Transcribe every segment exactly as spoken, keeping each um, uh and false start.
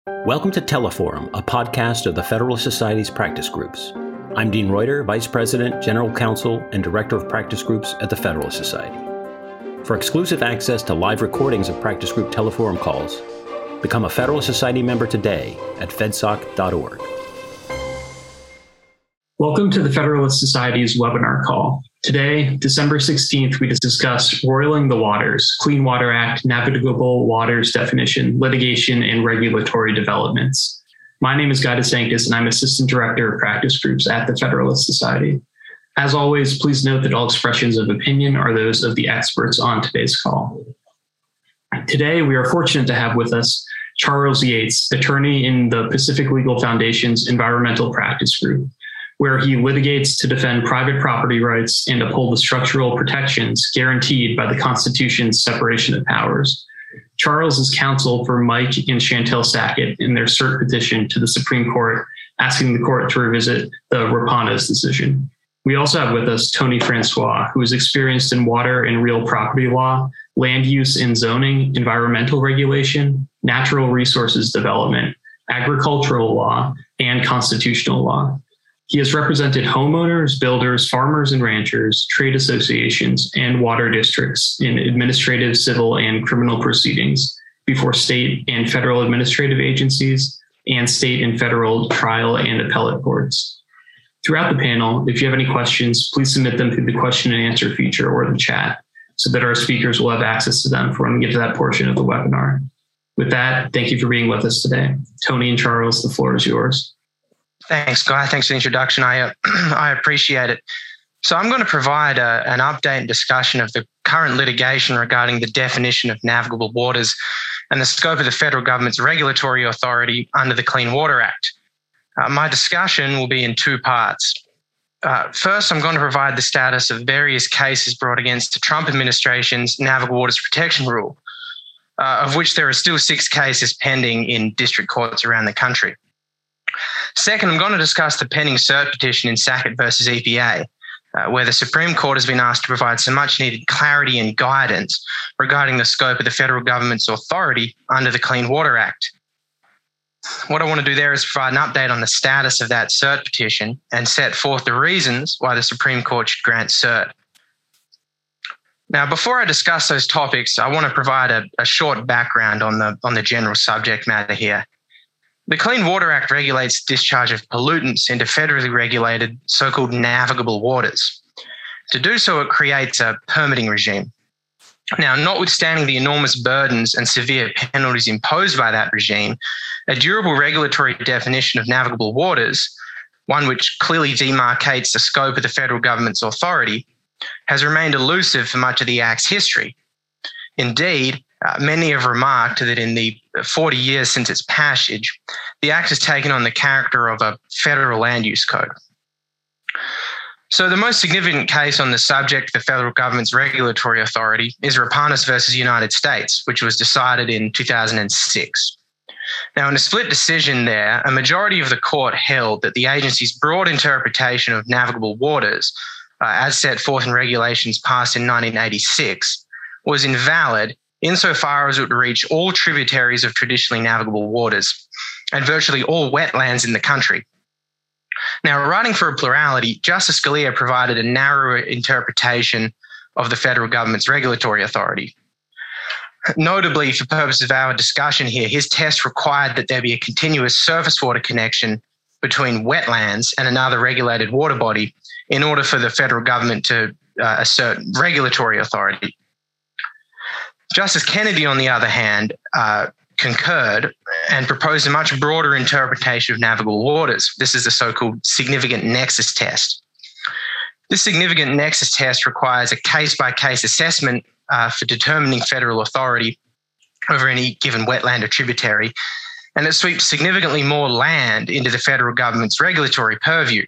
Welcome to Teleforum, a podcast of the Federalist Society's practice groups. I'm Dean Reuter, Vice President, General Counsel, and Director of Practice Groups at the Federalist Society. For exclusive access to live recordings of practice group Teleforum calls, become a Federalist Society member today at fedsoc dot org. Welcome to the Federalist Society's webinar call. Today, December sixteenth, we discuss Roiling the Waters, Clean Water Act, Navigable Waters Definition, Litigation, and Regulatory Developments. My name is Guy DeSanctis, and I'm Assistant Director of Practice Groups at the Federalist Society. As always, please note that all expressions of opinion are those of the experts on today's call. Today, we are fortunate to have with us Charles Yates, attorney in the Pacific Legal Foundation's Environmental Practice Group, where he litigates to defend private property rights and uphold the structural protections guaranteed by the Constitution's separation of powers. Charles is counsel for Mike and Chantel Sackett in their cert petition to the Supreme Court, asking the court to revisit the Rapanas decision. We also have with us Tony Francois, who is experienced in water and real property law, land use and zoning, environmental regulation, natural resources development, agricultural law, and constitutional law. He has represented homeowners, builders, farmers and ranchers, trade associations, and water districts in administrative, civil, and criminal proceedings before state and federal administrative agencies and state and federal trial and appellate courts. Throughout the panel, if you have any questions, please submit them through the question and answer feature or the chat so that our speakers will have access to them for when we get to that portion of the webinar. With that, thank you for being with us today. Tony and Charles, the floor is yours. Thanks, Guy. Thanks for the introduction. I uh, I appreciate it. So I'm going to provide a, an update and discussion of the current litigation regarding the definition of navigable waters and the scope of the federal government's regulatory authority under the Clean Water Act. Uh, my discussion will be in two parts. Uh, first, I'm going to provide the status of various cases brought against the Trump administration's Navigable Waters Protection Rule, uh, of which there are still six cases pending in district courts around the country. Second, I'm going to discuss the pending cert petition in Sackett versus E P A, uh, where the Supreme Court has been asked to provide some much needed clarity and guidance regarding the scope of the federal government's authority under the Clean Water Act. What I want to do there is provide an update on the status of that cert petition and set forth the reasons why the Supreme Court should grant cert. Now, before I discuss those topics, I want to provide a, a short background on the, on the general subject matter here. The Clean Water Act regulates discharge of pollutants into federally regulated so-called navigable waters. To do so, it creates a permitting regime. Now, notwithstanding the enormous burdens and severe penalties imposed by that regime, a durable regulatory definition of navigable waters, one which clearly demarcates the scope of the federal government's authority, has remained elusive for much of the Act's history. Indeed, Uh, many have remarked that in the forty years since its passage, the Act has taken on the character of a federal land use code. So the most significant case on the subject of the federal government's regulatory authority is Rapanas versus United States, which was decided in two thousand six. Now, in a split decision there, a majority of the court held that the agency's broad interpretation of navigable waters, uh, as set forth in regulations passed in nineteen eighty-six, was invalid insofar as it would reach all tributaries of traditionally navigable waters and virtually all wetlands in the country. Now, writing for a plurality, Justice Scalia provided a narrower interpretation of the federal government's regulatory authority. Notably, for purposes of our discussion here, his test required that there be a continuous surface water connection between wetlands and another regulated water body in order for the federal government to uh, assert regulatory authority. Justice Kennedy, on the other hand, uh, concurred and proposed a much broader interpretation of navigable waters. This is the so-called significant nexus test. This significant nexus test requires a case-by-case assessment uh, for determining federal authority over any given wetland or tributary, and it sweeps significantly more land into the federal government's regulatory purview.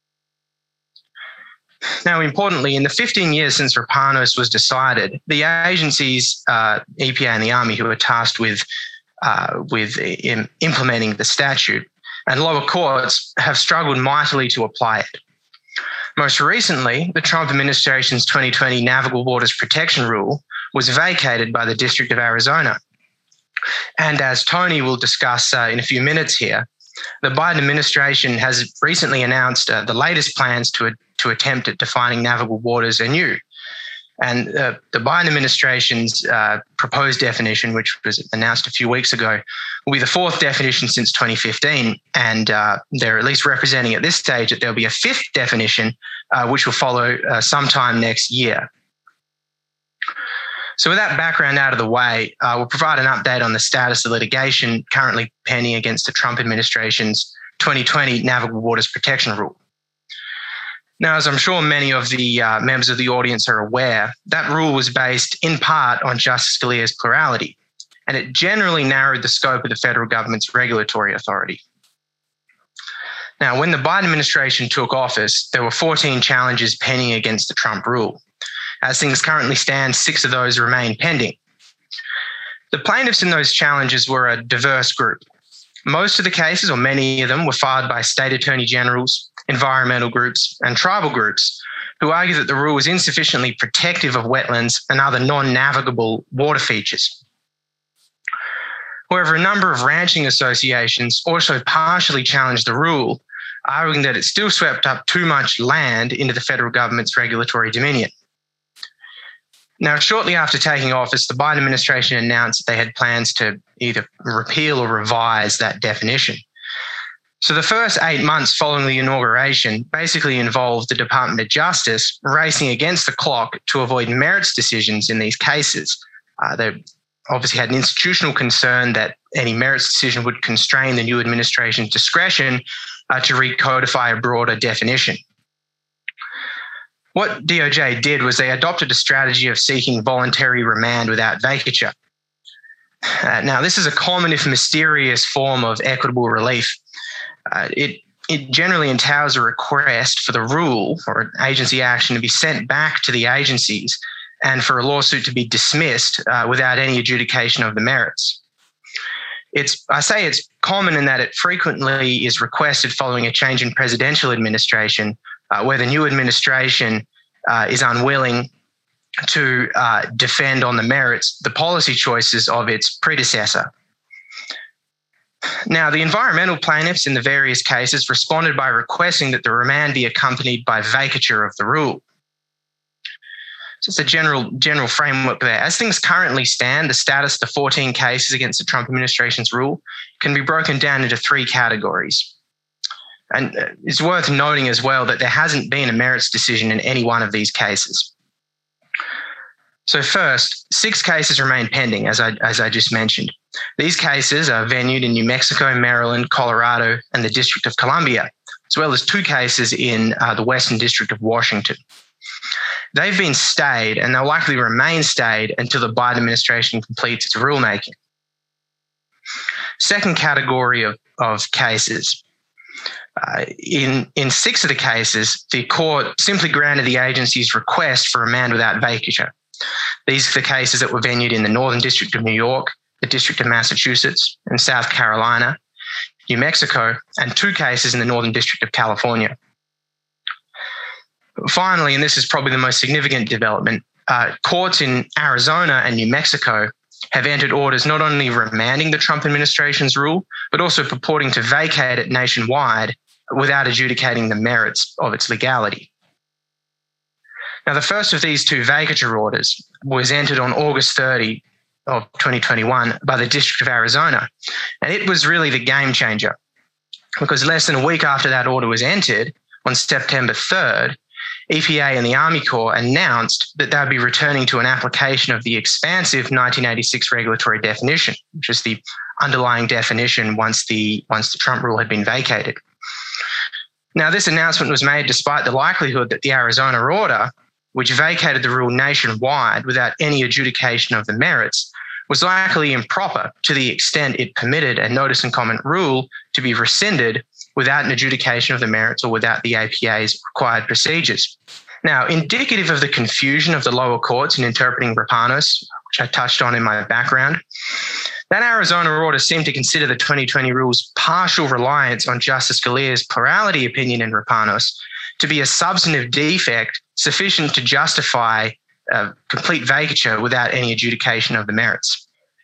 Now, importantly, in the fifteen years since Rapanas was decided, the agencies, uh, E P A and the Army, who are tasked with, uh, with in implementing the statute, and lower courts have struggled mightily to apply it. Most recently, the Trump administration's twenty twenty Navigable Waters Protection Rule was vacated by the District of Arizona. And as Tony will discuss uh, in a few minutes here, the Biden administration has recently announced uh, the latest plans to, to attempt at defining navigable waters anew. And uh, the Biden administration's uh, proposed definition, which was announced a few weeks ago, will be the fourth definition since twenty fifteen. And uh, they're at least representing at this stage that there'll be a fifth definition, uh, which will follow uh, sometime next year. So with that background out of the way, uh, we'll provide an update on the status of litigation currently pending against the Trump administration's twenty twenty Navigable Waters Protection Rule. Now, as I'm sure many of the uh, members of the audience are aware, that rule was based in part on Justice Scalia's plurality, and it generally narrowed the scope of the federal government's regulatory authority. Now, when the Biden administration took office, there were fourteen challenges pending against the Trump rule. As things currently stand, six of those remain pending. The plaintiffs in those challenges were a diverse group. Most of the cases, or many of them, were filed by state attorney generals, environmental groups, and tribal groups who argue that the rule was insufficiently protective of wetlands and other non-navigable water features. However, a number of ranching associations also partially challenged the rule, arguing that it still swept up too much land into the federal government's regulatory dominion. Now, shortly after taking office, the Biden administration announced that they had plans to either repeal or revise that definition. So the first eight months following the inauguration basically involved the Department of Justice racing against the clock to avoid merits decisions in these cases. Uh, they obviously had an institutional concern that any merits decision would constrain the new administration's discretion uh, to recodify a broader definition. What D O J did was they adopted a strategy of seeking voluntary remand without vacature. Uh, now, this is a common, if mysterious, form of equitable relief. Uh, it, it generally entails a request for the rule or an agency action to be sent back to the agencies and for a lawsuit to be dismissed uh, without any adjudication of the merits. It's, I say it's common in that it frequently is requested following a change in presidential administration uh, where the new administration uh, is unwilling to uh, defend on the merits the policy choices of its predecessor. Now, the environmental plaintiffs in the various cases responded by requesting that the remand be accompanied by vacature of the rule. So it's a general, general framework there. As things currently stand, the status of the fourteen cases against the Trump administration's rule can be broken down into three categories. And it's worth noting as well that there hasn't been a merits decision in any one of these cases. So first, six cases remain pending, as I, as I just mentioned. These cases are venued in New Mexico, Maryland, Colorado, and the District of Columbia, as well as two cases in uh, the Western District of Washington. They've been stayed, and they'll likely remain stayed until the Biden administration completes its rulemaking. Second category of, of cases. Uh, in, in six of the cases, the court simply granted the agency's request for remand without vacature. These are the cases that were venued in the Northern District of New York, the District of Massachusetts, and South Carolina, New Mexico, and two cases in the Northern District of California. Finally, and this is probably the most significant development, uh, courts in Arizona and New Mexico have entered orders not only remanding the Trump administration's rule, but also purporting to vacate it nationwide without adjudicating the merits of its legality. Now, the first of these two vacature orders was entered on August thirtieth of twenty twenty-one by the District of Arizona, and it was really the game changer because less than a week after that order was entered, on September third, E P A and the Army Corps announced that they would be returning to an application of the expansive nineteen eighty-six regulatory definition, which is the underlying definition once the, once the Trump rule had been vacated. Now, this announcement was made despite the likelihood that the Arizona order, which vacated the rule nationwide without any adjudication of the merits, was likely improper to the extent it permitted a notice and comment rule to be rescinded without an adjudication of the merits or without the A P A's required procedures. Now, indicative of the confusion of the lower courts in interpreting Rapanos, which I touched on in my background, that Arizona order seemed to consider the twenty twenty rule's partial reliance on Justice Scalia's plurality opinion in Rapanos to be a substantive defect sufficient to justify uh, complete vacature without any adjudication of the merits.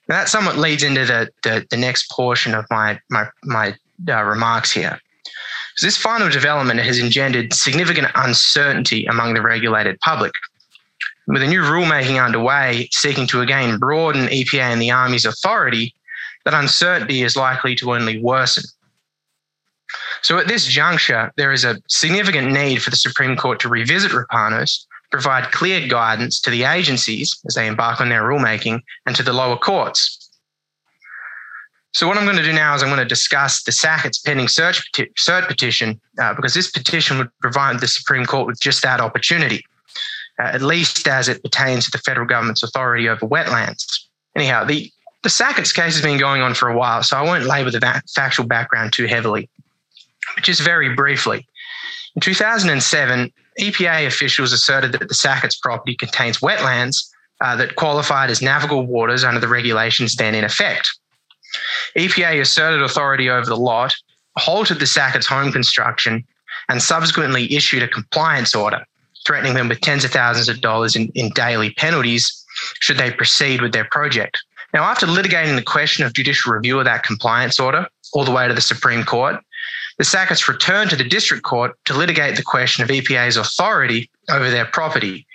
Now, that somewhat leads into the, the, the next portion of my, my, my uh, remarks here. So this final development has engendered significant uncertainty among the regulated public. With a new rulemaking underway seeking to again broaden E P A and the Army's authority, that uncertainty is likely to only worsen. So at this juncture, there is a significant need for the Supreme Court to revisit Rapanos, provide clear guidance to the agencies as they embark on their rulemaking and to the lower courts. So what I'm going to do now is I'm going to discuss the Sackett's pending cert, peti- cert petition uh, because this petition would provide the Supreme Court with just that opportunity, uh, at least as it pertains to the federal government's authority over wetlands. Anyhow, the, the Sackett's case has been going on for a while, so I won't labour the va- factual background too heavily. But just very briefly, in two thousand seven, E P A officials asserted that the Sackett's property contains wetlands uh, that qualified as navigable waters under the regulations then in effect. E P A asserted authority over the lot, halted the Sackett's home construction, and subsequently issued a compliance order, threatening them with tens of thousands of dollars in, in daily penalties should they proceed with their project. Now, after litigating the question of judicial review of that compliance order all the way to the Supreme Court, the Sackett's returned to the District Court to litigate the question of E P A's authority over their property.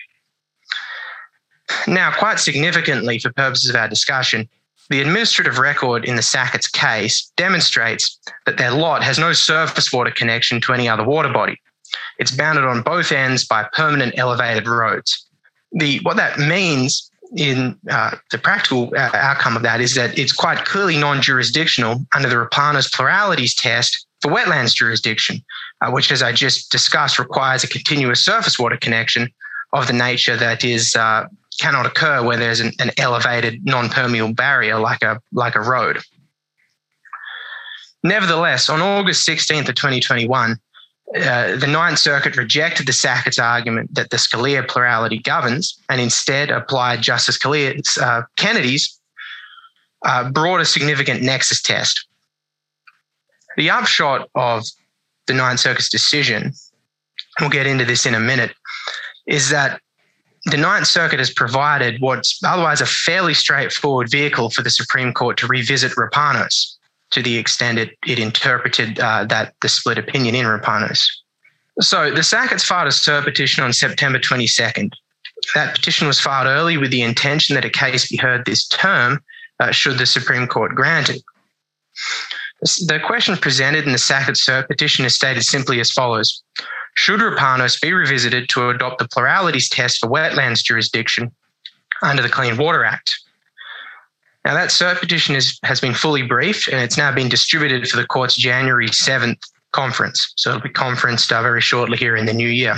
Now, quite significantly for purposes of our discussion, the administrative record in the Sackett's case demonstrates that their lot has no surface water connection to any other water body. It's bounded on both ends by permanent elevated roads. The, what that means in uh, the practical uh, outcome of that is that it's quite clearly non-jurisdictional under the Rapanos pluralities test for wetlands jurisdiction, uh, which, as I just discussed, requires a continuous surface water connection of the nature that is uh, cannot occur where there's an, an elevated non-permeable barrier like a like a road. Nevertheless, on August sixteenth of twenty twenty-one, uh, the Ninth Circuit rejected the Sackett's argument that the Scalia plurality governs and instead applied Justice Scalia's, uh, Kennedy's uh, broader significant nexus test. The upshot of the Ninth Circuit's decision, we'll get into this in a minute, is that the Ninth Circuit has provided what's otherwise a fairly straightforward vehicle for the Supreme Court to revisit Rapanos to the extent it, it interpreted uh, that the split opinion in Rapanos. So the Sackett's filed a cert petition on September twenty-second. That petition was filed early with the intention that a case be heard this term uh, should the Supreme Court grant it. The question presented in the Sackett cert petition is stated simply as follows. Should Rapanos be revisited to adopt the pluralities test for wetlands jurisdiction under the Clean Water Act? Now, that cert petition is, has been fully briefed and it's now been distributed for the court's January seventh conference. So it'll be conferenced uh, very shortly here in the new year.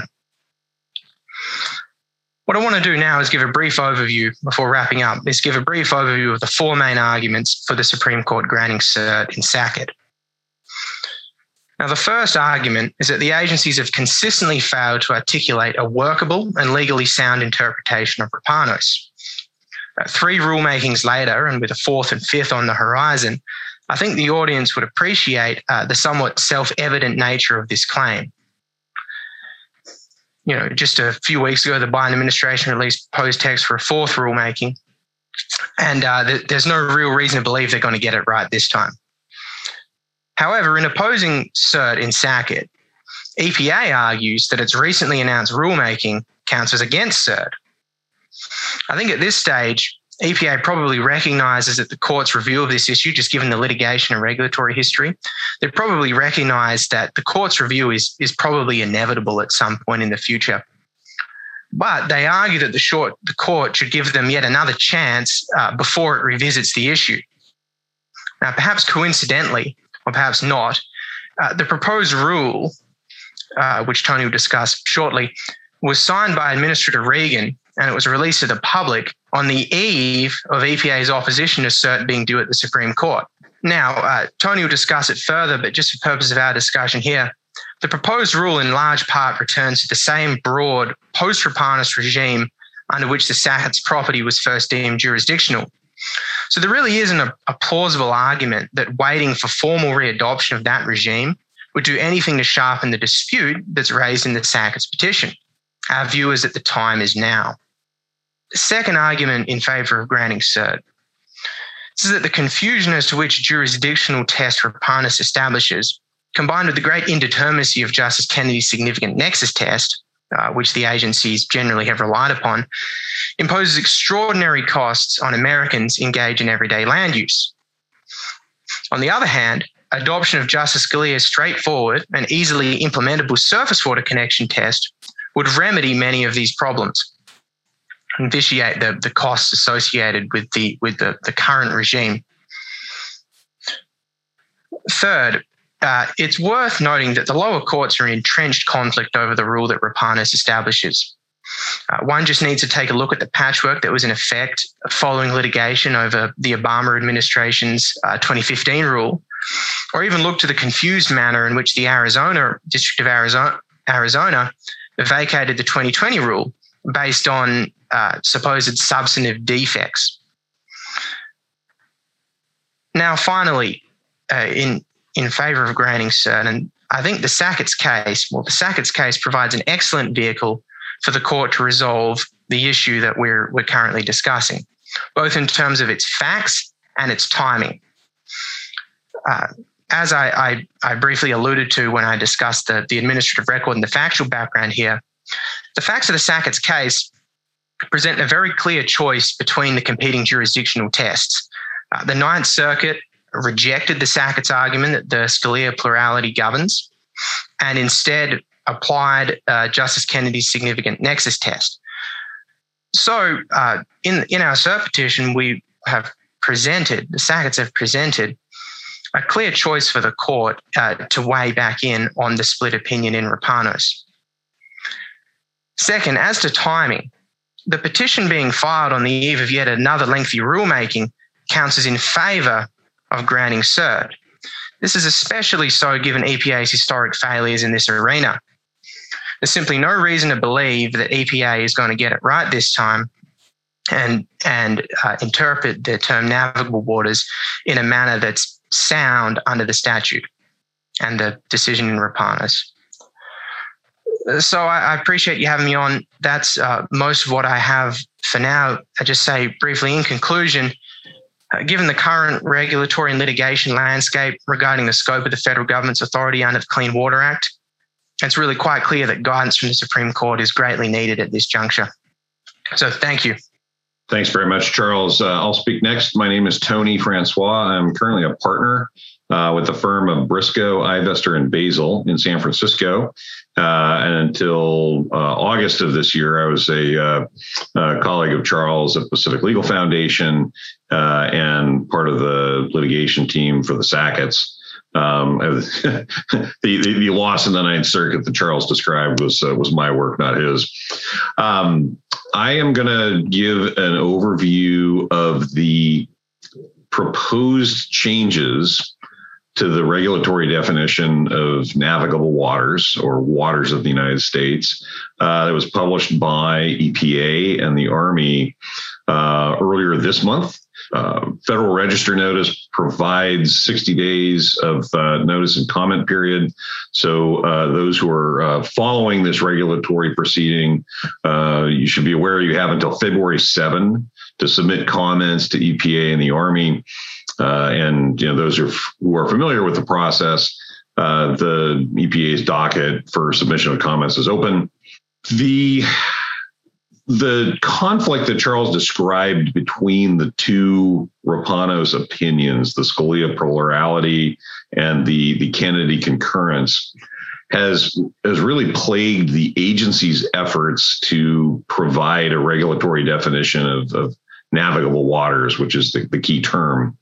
What I want to do now is give a brief overview before wrapping up, is give a brief overview of the four main arguments for the Supreme Court granting cert in Sackett. Now, the first argument is that the agencies have consistently failed to articulate a workable and legally sound interpretation of Rapanos. Uh, three rulemakings later, and with a fourth and fifth on the horizon, I think the audience would appreciate uh, the somewhat self-evident nature of this claim. You know, just a few weeks ago, the Biden administration released proposed text for a fourth rulemaking, and uh, th- there's no real reason to believe they're going to get it right this time. However, in opposing cert in Sackett, E P A argues that its recently announced rulemaking counts as against cert. I think at this stage, E P A probably recognises that the court's review of this issue, just given the litigation and regulatory history, they probably recognise that the court's review is, is probably inevitable at some point in the future. But they argue that the, short, the court should give them yet another chance uh, before it revisits the issue. Now, perhaps coincidentally, or perhaps not, uh, the proposed rule, uh, which Tony will discuss shortly, was signed by Administrator Regan and it was released to the public on the eve of E P A's opposition to cert being due at the Supreme Court. Now, uh, Tony will discuss it further, but just for purpose of our discussion here, the proposed rule in large part returns to the same broad post-Rapanos regime under which the Sackett's property was first deemed jurisdictional. So there really isn't a, a plausible argument that waiting for formal readoption of that regime would do anything to sharpen the dispute that's raised in the Sackett's petition. Our view is that the time is now. The second argument in favour of granting cert. This is that the confusion as to which jurisdictional test Rapanos establishes, combined with the great indeterminacy of Justice Kennedy's significant nexus test, uh, which the agencies generally have relied upon, imposes extraordinary costs on Americans engaged in everyday land use. On the other hand, adoption of Justice Scalia's straightforward and easily implementable surface water connection test would remedy many of these problems and vitiate the, the costs associated with the with the, the current regime. Third, uh, it's worth noting that the lower courts are in entrenched conflict over the rule that Rapanos establishes. Uh, one just needs to take a look at the patchwork that was in effect following litigation over the Obama administration's uh, twenty fifteen rule, or even look to the confused manner in which the Arizona District of Arizona, Arizona vacated the twenty twenty rule based on uh, supposed substantive defects. Now, finally, uh, in, in favour of granting cert, and I think the Sackett's case, well, the Sackett's case provides an excellent vehicle for the court to resolve the issue that we're, we're currently discussing, both in terms of its facts and its timing. Uh, as I, I, I briefly alluded to when I discussed the, the administrative record and the factual background here, the facts of the Sackett's case present a very clear choice between the competing jurisdictional tests. Uh, the Ninth Circuit rejected the Sackett's argument that the Scalia plurality governs and instead applied uh, Justice Kennedy's significant nexus test. So uh, in, in our cert petition, we have presented, the Sacketts have presented a clear choice for the court uh, to weigh back in on the split opinion in Rapanos. Second, as to timing, the petition being filed on the eve of yet another lengthy rulemaking counts as in favour of granting cert. This is especially so given E P A's historic failures in this arena. There's simply no reason to believe that E P A is going to get it right this time and, and uh, interpret the term navigable waters in a manner that's sound under the statute and the decision in Rapanos. So I, I appreciate you having me on. That's uh, most of what I have for now. I just say briefly in conclusion, uh, given the current regulatory and litigation landscape regarding the scope of the federal government's authority under the Clean Water Act, it's really quite clear that guidance from the Supreme Court is greatly needed at this juncture. So thank you. Thanks very much, Charles. Uh, I'll speak next. My name is Tony Francois. I'm currently a partner uh, with the firm of Briscoe, Ivester, and Basil in San Francisco. Uh, and until uh, August of this year, I was a, uh, a colleague of Charles at Pacific Legal Foundation uh, and part of the litigation team for the Sackett's. Um, the, the the loss in the Ninth Circuit that Charles described was uh, was my work, not his. Um, I am going to give an overview of the proposed changes to the regulatory definition of navigable waters or waters of the United States uh, that was published by E P A and the Army uh, earlier this month. Uh, Federal Register notice provides sixty days of uh, notice and comment period. So uh, those who are uh, following this regulatory proceeding, uh, you should be aware you have until February seventh to submit comments to E P A and the Army. Uh, and you know those are, who are familiar with the process, uh, the E P A's docket for submission of comments is open. The The conflict that Charles described between the two Rapanos opinions, the Scalia plurality and the, the Kennedy concurrence, has, has really plagued the agency's efforts to provide a regulatory definition of, of navigable waters, which is the, the key term.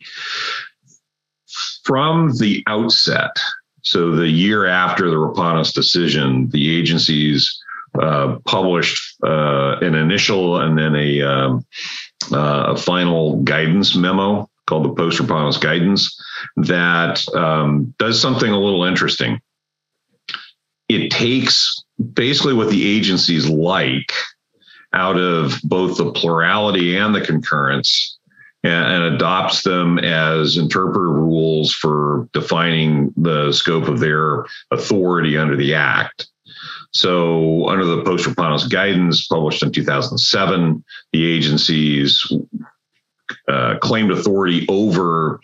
From the outset, so the year after the Rapanos decision, the agencies Uh, published uh, an initial and then a, um, uh, a final guidance memo called the Post-Rapanos Guidance that um, does something a little interesting. It takes basically what the agencies like out of both the plurality and the concurrence and, and adopts them as interpretive rules for defining the scope of their authority under the Act. So under the Post-Rapanos Guidance published in two thousand seven, the agencies uh, claimed authority over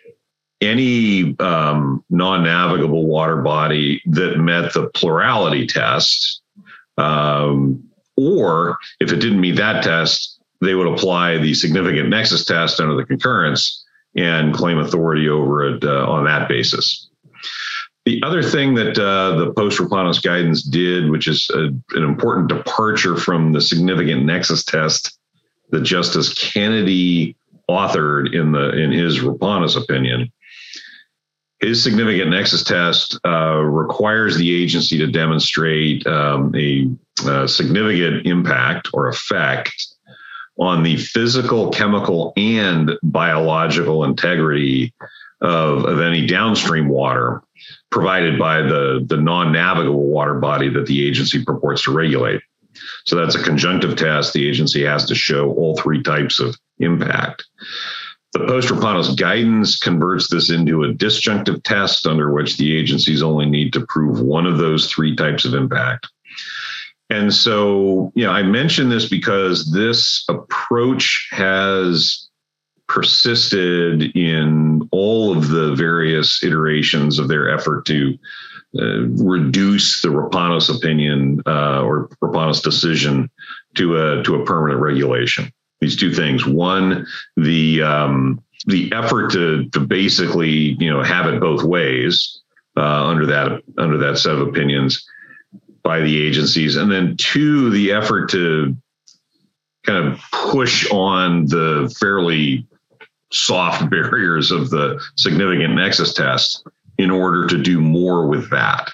any um, non-navigable water body that met the plurality test, um, or if it didn't meet that test, they would apply the significant nexus test under the concurrence and claim authority over it uh, on that basis. The other thing that uh, the post-Rapanos guidance did, which is a, an important departure from the significant nexus test that Justice Kennedy authored in the in his Rapanos opinion, his significant nexus test uh, requires the agency to demonstrate um, a, a significant impact or effect on the physical, chemical, and biological integrity of, of any downstream water provided by the, the non-navigable water body that the agency purports to regulate. So that's a conjunctive test. The agency has to show all three types of impact. The post-Rapanos guidance converts this into a disjunctive test under which the agencies only need to prove one of those three types of impact. And so, you know, I mention this because this approach has persisted in all of the various iterations of their effort to uh, reduce the Rapanos opinion uh, or Rapanos decision to a to a permanent regulation. These two things: one, the um, the effort to to basically you know have it both ways uh, under that under that set of opinions by the agencies, and then two, the effort to kind of push on the fairly soft barriers of the significant nexus test in order to do more with that.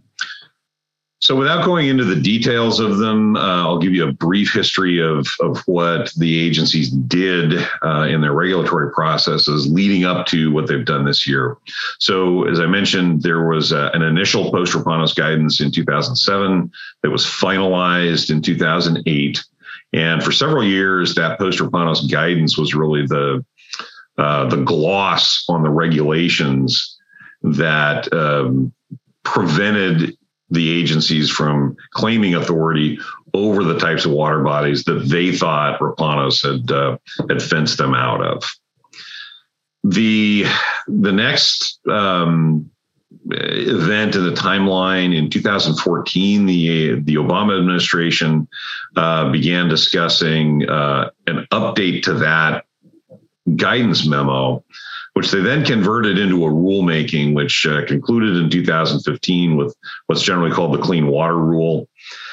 So without going into the details of them, uh, I'll give you a brief history of, of what the agencies did uh, in their regulatory processes leading up to what they've done this year. So as I mentioned, there was a, an initial post-Rapanos guidance in two thousand seven that was finalized in two thousand eight. And for several years, that post-Rapanos guidance was really the, uh, the gloss on the regulations that um, prevented the agencies from claiming authority over the types of water bodies that they thought Rapanos had uh, had fenced them out of. The the next um, event in the timeline in two thousand fourteen, the the Obama administration uh, began discussing uh, an update to that guidance memo, which they then converted into a rulemaking, which uh, concluded in two thousand fifteen with what's generally called the Clean Water Rule.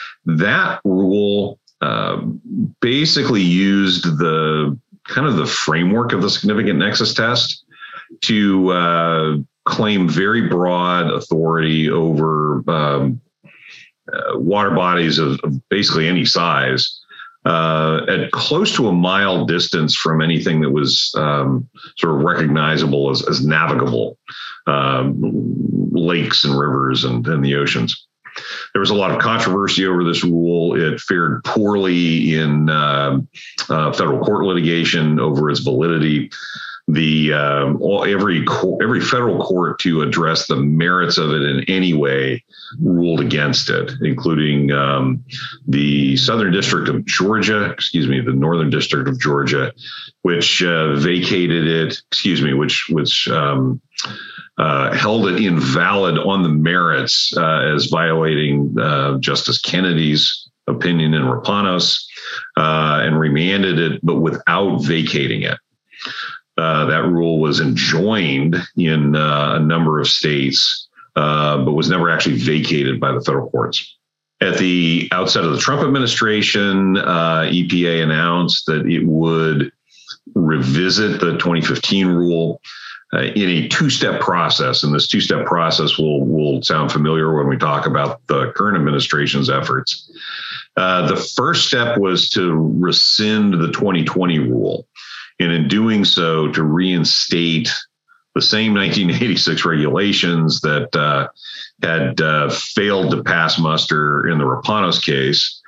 That rule uh, basically used the kind of the framework of the significant nexus test to uh, claim very broad authority over um, uh, water bodies of, of basically any size, Uh, at close to a mile distance from anything that was um, sort of recognizable as, as navigable, um, lakes and rivers and, and the oceans. There was a lot of controversy over this rule. It fared poorly in uh, uh, federal court litigation over its validity. The um, all, every every federal court to address the merits of it in any way ruled against it, including um, the Southern District of Georgia, excuse me, the Northern District of Georgia, which uh, vacated it, excuse me, which which um, uh, held it invalid on the merits uh, as violating uh, Justice Kennedy's opinion in Rapanos, uh, and remanded it, but without vacating it. Uh, that rule was enjoined in uh, a number of states, uh, but was never actually vacated by the federal courts. At the outset of the Trump administration, uh, E P A announced that it would revisit the twenty fifteen rule uh, in a two-step process. And this two-step process will, will sound familiar when we talk about the current administration's efforts. Uh, the first step was to rescind the twenty twenty rule. And in doing so, to reinstate the same nineteen eighty-six regulations that uh, had uh, failed to pass muster in the Rapanos case,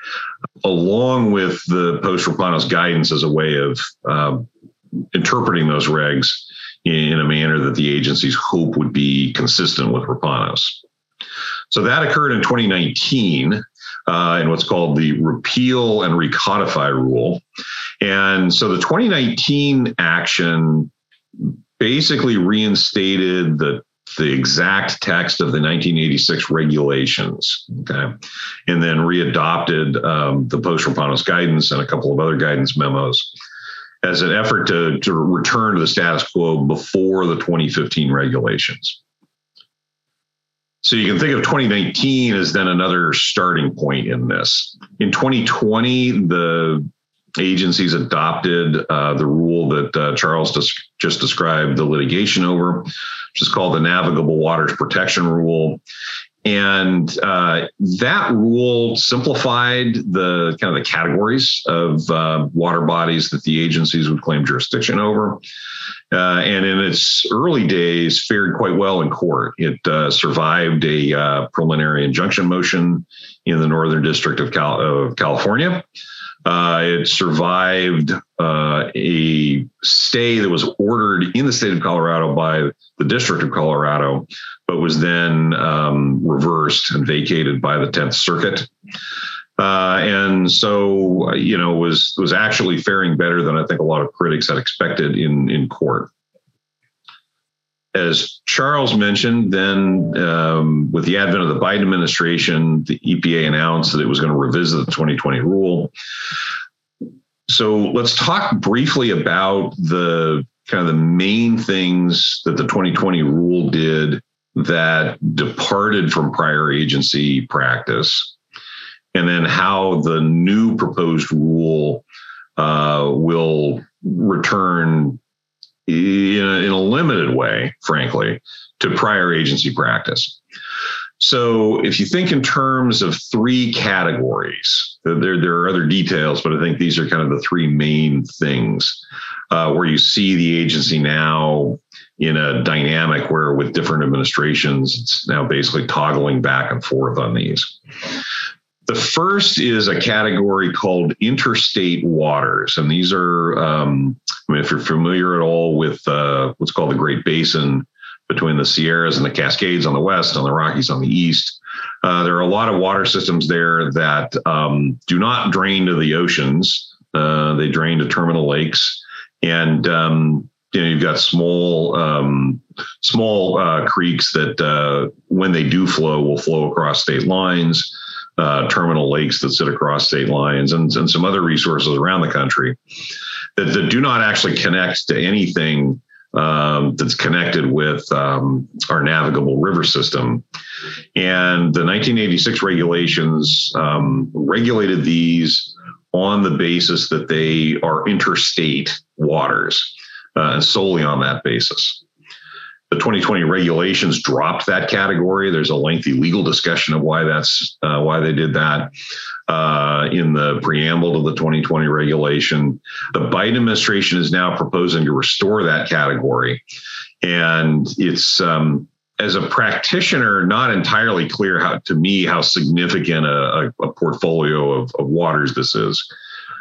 along with the post-Rapanos guidance as a way of uh, interpreting those regs in a manner that the agencies hope would be consistent with Rapanos. So that occurred in twenty nineteen. uh, in what's called the repeal and recodify rule. And so the twenty nineteen action basically reinstated the the exact text of the nineteen eighty-six regulations, okay, and then readopted um, the post-Rapanos guidance and a couple of other guidance memos as an effort to, to return to the status quo before the twenty fifteen regulations. So you can think of twenty nineteen as then another starting point in this. In twenty twenty, the agencies adopted uh, the rule that uh, Charles dis- just described the litigation over, which is called the Navigable Waters Protection Rule. And uh, that rule simplified the kind of the categories of uh, water bodies that the agencies would claim jurisdiction over. Uh, and in its early days, fared quite well in court. It uh, survived a uh, preliminary injunction motion in the Northern District of, Cal- of California. Uh, it survived uh, a stay that was ordered in the state of Colorado by the District of Colorado, but was then um, reversed and vacated by the tenth Circuit. Uh, and so, you know, was was actually faring better than I think a lot of critics had expected in, in court. As Charles mentioned, then um, with the advent of the Biden administration, the E P A announced that it was going to revisit the twenty twenty rule. So let's talk briefly about the kind of the main things that the twenty twenty rule did that departed from prior agency practice, and then how the new proposed rule uh, will return in a, in a limited way, frankly, to prior agency practice. So if you think in terms of three categories, there, there are other details, but I think these are kind of the three main things uh, where you see the agency now in a dynamic where with different administrations, it's now basically toggling back and forth on these. The first is a category called interstate waters. And these are, um, I mean, if you're familiar at all with uh, what's called the Great Basin between the Sierras and the Cascades on the west, and the Rockies on the east, uh, there are a lot of water systems there that um, do not drain to the oceans. Uh, they drain to terminal lakes. And, um, you know, you've got small, um, small uh, creeks that uh, when they do flow, will flow across state lines. Uh, terminal lakes that sit across state lines, and, and some other resources around the country that, that do not actually connect to anything um, that's connected with um, our navigable river system. And the nineteen eighty-six regulations um, regulated these on the basis that they are interstate waters, uh, and solely on that basis. The twenty twenty regulations dropped that category. There's a lengthy legal discussion of why that's uh, why they did that uh, in the preamble to the twenty twenty regulation. The Biden administration is now proposing to restore that category, and it's um, as a practitioner not entirely clear how to me how significant a, a portfolio of, of waters this is.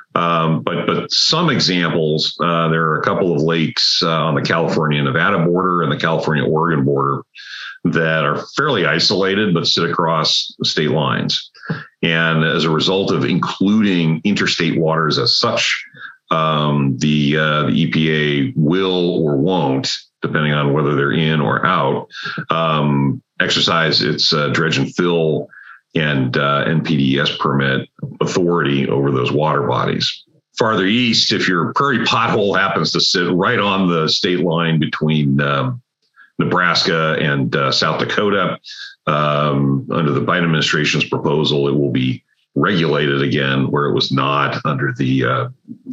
Um, but but some examples, uh, there are a couple of lakes uh, on the California-Nevada border and the California-Oregon border that are fairly isolated but sit across state lines. And as a result of including interstate waters as such, um, the, uh, the E P A will or won't, depending on whether they're in or out, um, exercise its uh, dredge and fill and uh, N P D E S permit authority over those water bodies. Farther east, if your Prairie Pothole happens to sit right on the state line between um, Nebraska and uh, South Dakota, um, under the Biden administration's proposal, it will be regulated again where it was not under the uh,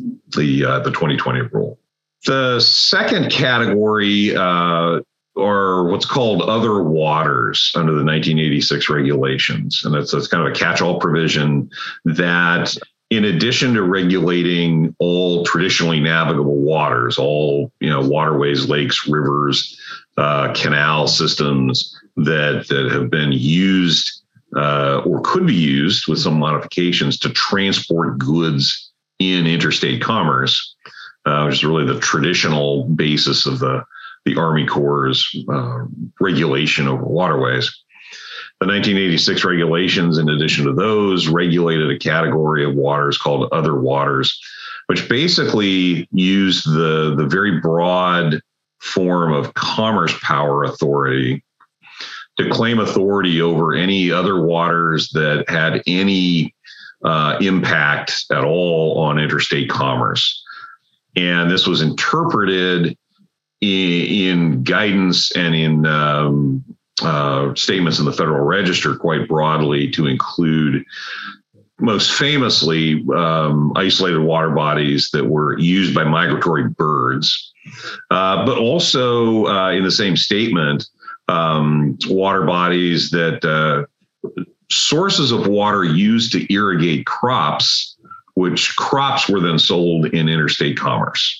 the uh, the twenty twenty rule. The second category uh, are what's called other waters under the nineteen eighty-six regulations. And that's, that's kind of a catch-all provision that, in addition to regulating all traditionally navigable waters, all, you know, waterways, lakes, rivers, uh, canal systems that, that have been used uh, or could be used with some modifications to transport goods in interstate commerce, uh, which is really the traditional basis of the the Army Corps' uh, regulation over waterways. The nineteen eighty-six regulations, in addition to those, regulated a category of waters called other waters, which basically used the, the very broad form of commerce power authority to claim authority over any other waters that had any uh, impact at all on interstate commerce. And this was interpreted in, in guidance and in um, uh, statements in the Federal Register quite broadly to include, most famously, um, isolated water bodies that were used by migratory birds, uh, but also uh, in the same statement, um, water bodies that uh, sources of water used to irrigate crops, which crops were then sold in interstate commerce.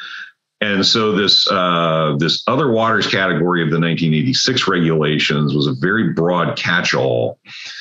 And so this uh, this other waters category of the nineteen eighty-six regulations was a very broad catch-all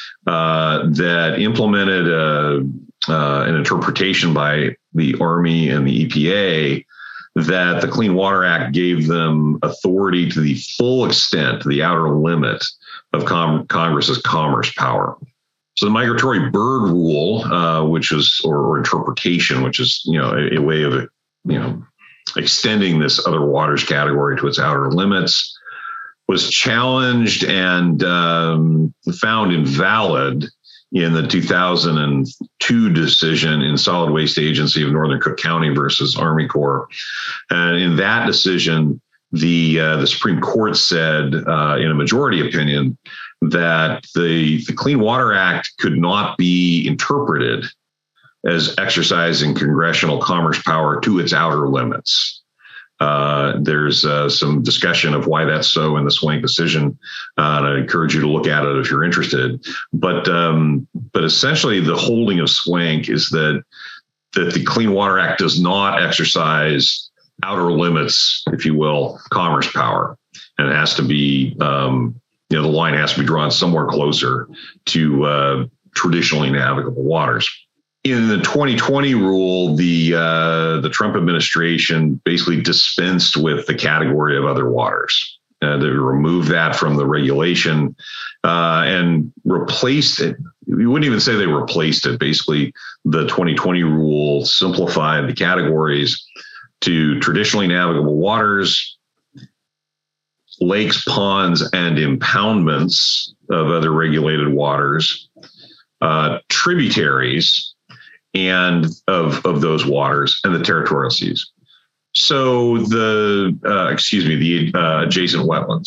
uh, that implemented a, uh, an interpretation by the Army and the E P A that the Clean Water Act gave them authority to the full extent, to the outer limit of com- Congress's commerce power. So the migratory bird rule, uh, which is, or, or interpretation, which is, you know, a, a way of, you know, extending this other waters category to its outer limits, was challenged and um, found invalid in the two thousand two decision in Solid Waste Agency of Northern Cook County versus Army Corps. And in that decision, the uh, the Supreme Court said, uh, in a majority opinion, that the, the Clean Water Act could not be interpreted as exercising congressional commerce power to its outer limits. Uh, there's uh, some discussion of why that's so in the Swank decision, uh, and I encourage you to look at it if you're interested. But um, but essentially, the holding of Swank is that that the Clean Water Act does not exercise outer limits, if you will, commerce power, and it has to be, um, you know, the line has to be drawn somewhere closer to uh, traditionally navigable waters. In the twenty twenty rule, the uh, the Trump administration basically dispensed with the category of other waters. Uh, they removed that from the regulation uh, and replaced it. You wouldn't even say they replaced it. Basically, the twenty twenty rule simplified the categories to traditionally navigable waters, lakes, ponds, and impoundments of other regulated waters, uh, tributaries, and of, of those waters, and the territorial seas. So the, uh, excuse me, the uh, adjacent wetlands.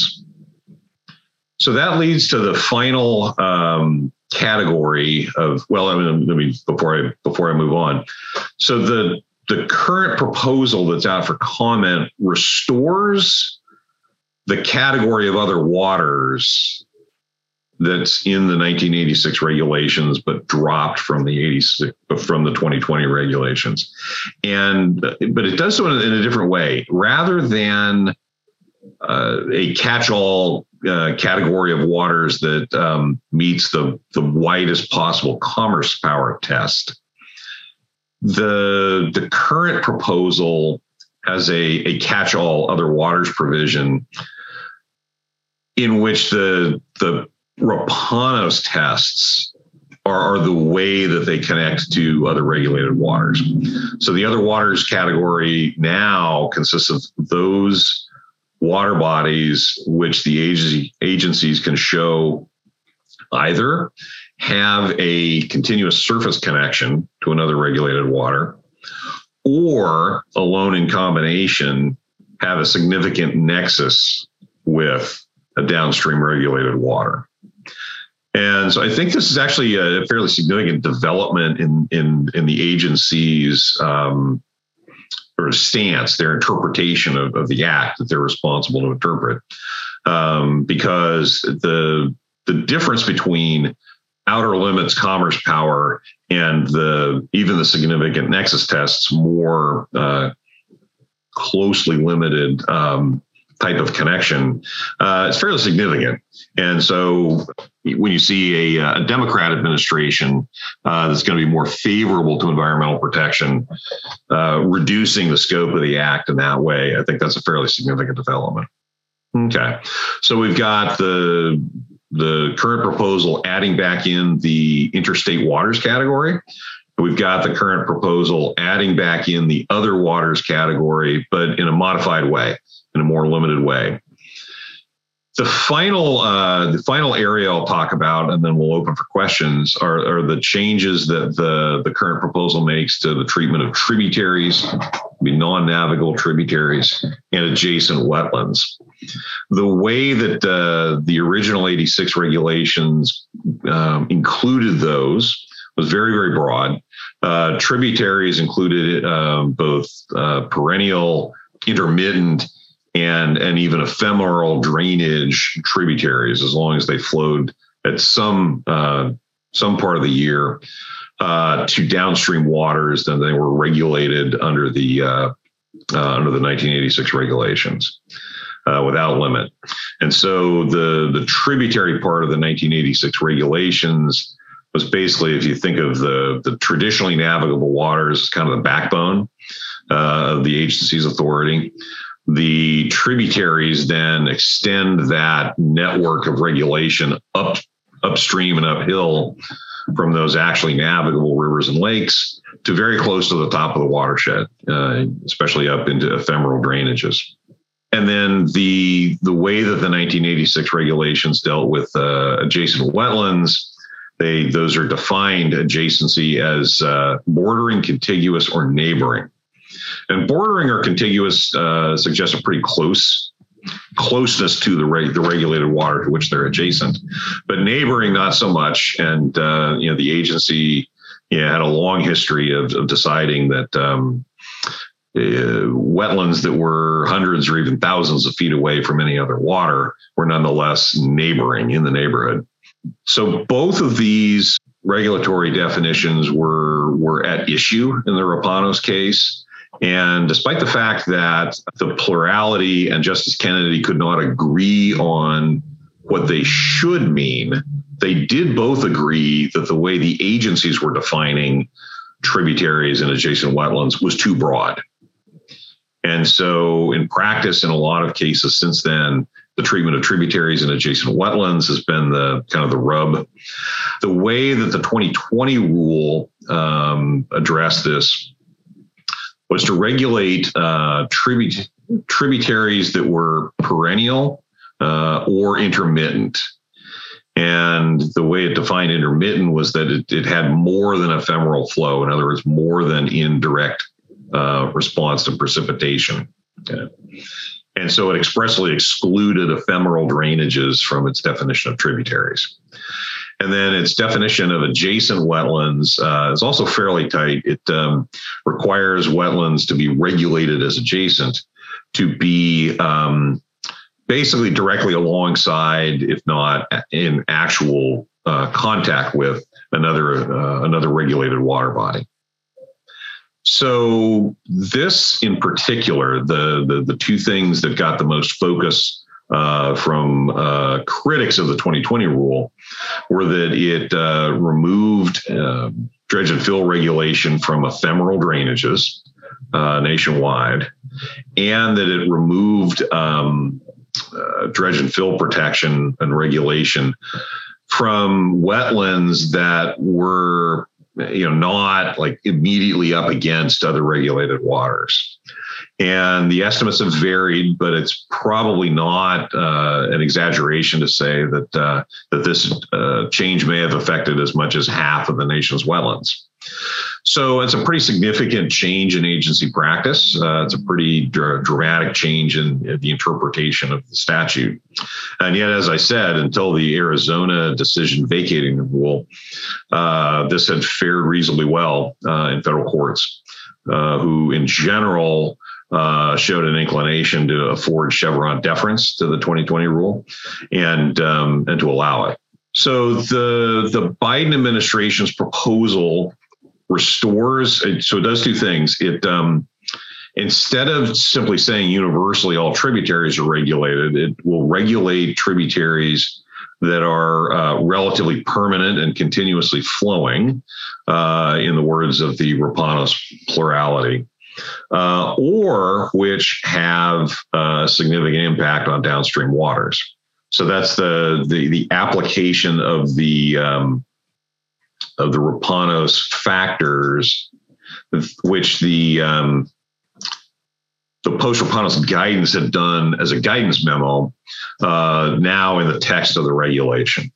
So that leads to the final um, category of, well, I mean, let me, before I, before I move on. So the, the current proposal that's out for comment restores the category of other waters that's in the nineteen eighty-six regulations, but dropped from the eighty-six from the twenty twenty regulations. And but it does so in a, in a different way. Rather than uh, a catch-all uh, category of waters that um, meets the the widest possible commerce power test, the the current proposal has a a catch-all other waters provision in which the the Rapanos tests are, are the way that they connect to other regulated waters. So the other waters category now consists of those water bodies which the agency, agencies can show either have a continuous surface connection to another regulated water, or alone in combination have a significant nexus with a downstream regulated water. And so I think this is actually a fairly significant development in in, in the agency's um, sort of stance, their interpretation of, of the act that they're responsible to interpret, um, because the the difference between outer limits commerce power and the even the significant nexus tests more uh, closely limited um, type of connection, uh, it's fairly significant. And so when you see a, a Democrat administration uh, that's going to be more favorable to environmental protection, uh, reducing the scope of the act in that way, I think that's a fairly significant development. Okay, so we've got the the current proposal adding back in the interstate waters category. We've got the current proposal adding back in the other waters category, but in a modified way, in a more limited way. The final, uh, the final area I'll talk about, and then we'll open for questions, are, are the changes that the, the current proposal makes to the treatment of tributaries, non-navigable tributaries, and adjacent wetlands. The way that uh, the original eighty-six regulations um, included those was very, very broad. Uh, tributaries included um, both uh, perennial, intermittent, and, and even ephemeral drainage tributaries, as long as they flowed at some uh, some part of the year uh, to downstream waters, then they were regulated under the uh, uh, under the nineteen eighty-six regulations uh, without limit. And so the the tributary part of the nineteen eighty-six regulations was basically, if you think of the, the traditionally navigable waters as kind of the backbone uh, of the agency's authority, the tributaries then extend that network of regulation up upstream and uphill from those actually navigable rivers and lakes to very close to the top of the watershed, uh, especially up into ephemeral drainages. And then the the way that the nineteen eighty-six regulations dealt with uh, adjacent wetlands, they those are defined adjacency as uh, bordering, contiguous, or neighboring. And bordering or contiguous uh, suggests a pretty close closeness to the reg- the regulated water to which they're adjacent, but neighboring not so much. And uh, you know, the agency yeah, had a long history of, of deciding that um, uh, wetlands that were hundreds or even thousands of feet away from any other water were nonetheless neighboring in the neighborhood. So both of these regulatory definitions were were at issue in the Rapanos case. And despite the fact that the plurality and Justice Kennedy could not agree on what they should mean, they did both agree that the way the agencies were defining tributaries and adjacent wetlands was too broad. And so in practice, in a lot of cases since then, the treatment of tributaries and adjacent wetlands has been the kind of the rub. The way that the twenty twenty rule um, addressed this was to regulate uh, tribut- tributaries that were perennial uh, or intermittent. And the way it defined intermittent was that it, it had more than ephemeral flow. In other words, more than indirect uh, response to precipitation. Okay. And so it expressly excluded ephemeral drainages from its definition of tributaries. And then its definition of adjacent wetlands uh, is also fairly tight. It um, requires wetlands to be regulated as adjacent, to be um, basically directly alongside, if not in actual uh, contact with another uh, another regulated water body. So this in particular, the, the, the two things that got the most focus Uh, from uh, critics of the twenty twenty rule were that it uh, removed uh, dredge and fill regulation from ephemeral drainages uh, nationwide, and that it removed um, uh, dredge and fill protection and regulation from wetlands that were, you know, not like immediately up against other regulated waters. And the estimates have varied, but it's probably not uh, an exaggeration to say that uh, that this uh, change may have affected as much as half of the nation's wetlands. So it's a pretty significant change in agency practice. Uh, it's a pretty dr- dramatic change in, in the interpretation of the statute. And yet, as I said, until the Arizona decision vacating the rule, uh, this had fared reasonably well uh, in federal courts, uh, who in general Uh, showed an inclination to afford Chevron deference to the twenty twenty rule and um, and to allow it. So the the Biden administration's proposal restores, so it does two things. It um, instead of simply saying universally all tributaries are regulated, it will regulate tributaries that are uh, relatively permanent and continuously flowing, uh, in the words of the Rapanos plurality. Uh, or which have a significant impact on downstream waters. So that's the the, the application of the um, of the Rapanos factors, which the um, the post-Rapanos guidance had done as a guidance memo, uh, now in the text of the regulation.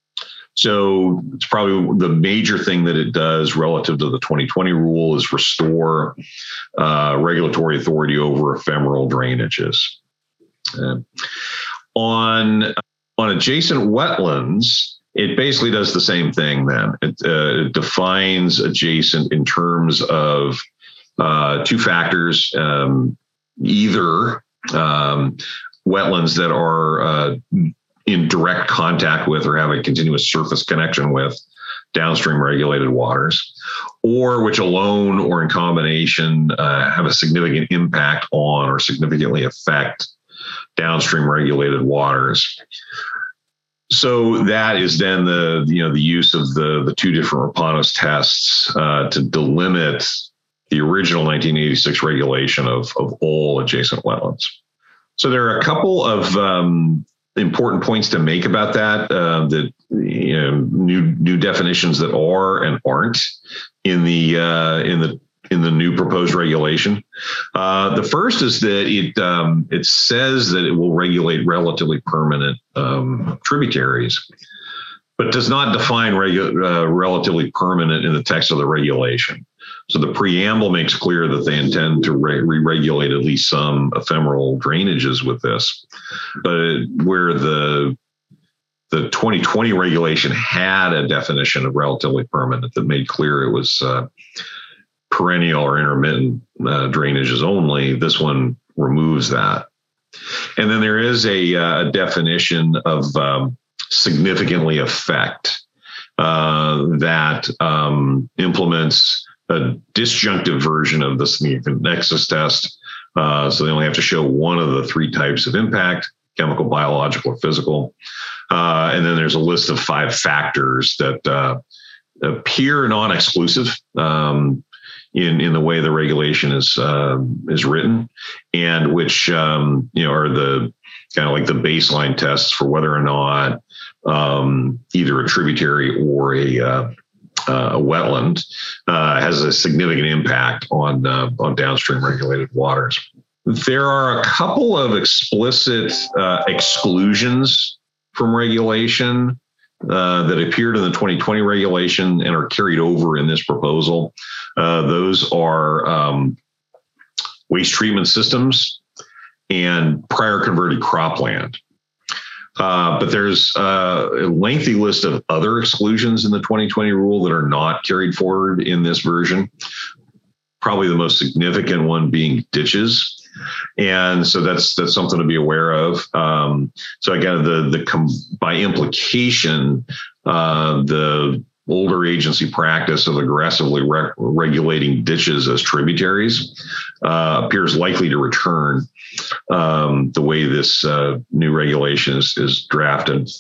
So it's probably the major thing that it does relative to the twenty twenty rule is restore uh, regulatory authority over ephemeral drainages. Uh, on, on adjacent wetlands, it basically does the same thing then. It, uh, it defines adjacent in terms of uh, two factors, um, either um, wetlands that are uh, in direct contact with or have a continuous surface connection with downstream regulated waters, or which alone or in combination uh, have a significant impact on or significantly affect downstream regulated waters. So that is then the you know the use of the the two different Rapanos tests uh, to delimit the original nineteen eighty-six regulation of of all adjacent wetlands. So there are a couple of um, important points to make about that. Uh, that you know, new new definitions that are and aren't in the uh, in the in the new proposed regulation. Uh, the first is that it um, it says that it will regulate relatively permanent um, tributaries, but does not define regu- uh, relatively permanent in the text of the regulation. So the preamble makes clear that they intend to re- re-regulate at least some ephemeral drainages with this, but where the the twenty twenty regulation had a definition of relatively permanent that made clear it was uh, perennial or intermittent uh, drainages only, this one removes that. And then there is a, uh, a definition of um, significantly affect uh, that um, implements a disjunctive version of the significant nexus test. Uh, so they only have to show one of the three types of impact: chemical, biological, or physical. Uh, and then there's a list of five factors that uh, appear non-exclusive um, in, in the way the regulation is uh, is written, and which um, you know are the kind of like the baseline tests for whether or not um, either a tributary or a uh, Uh, a wetland uh, has a significant impact on uh, on downstream regulated waters. There are a couple of explicit uh, exclusions from regulation uh, that appeared in the twenty twenty regulation and are carried over in this proposal. Uh, those are um, waste treatment systems and prior converted cropland. Uh, but there's uh, a lengthy list of other exclusions in the twenty twenty rule that are not carried forward in this version. Probably the most significant one being ditches. And so that's that's something to be aware of. Um, so again, the the com- by implication, uh, the older agency practice of aggressively re- regulating ditches as tributaries uh, appears likely to return um, the way this uh, new regulation is, is drafted.